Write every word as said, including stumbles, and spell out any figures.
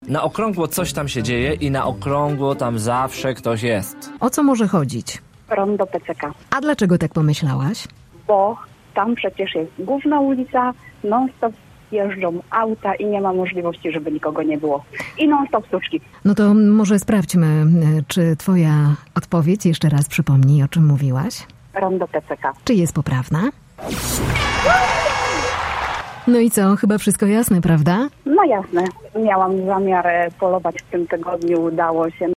Na okrągło coś tam się dzieje i na okrągło tam zawsze ktoś jest. O co może chodzić? Rondo P C K, A dlaczego tak pomyślałaś? bo tam przecież jest główna ulica, non-stop jeżdżą auta i nie ma możliwości, żeby nikogo nie było. I non-stop sztuczki. No to może sprawdźmy, czy twoja odpowiedź, jeszcze raz przypomnij, o czym mówiłaś. Rondo P C K. Czy jest poprawna? No i co, chyba wszystko jasne, prawda? No jasne, miałam zamiar polować w tym tygodniu, udało się.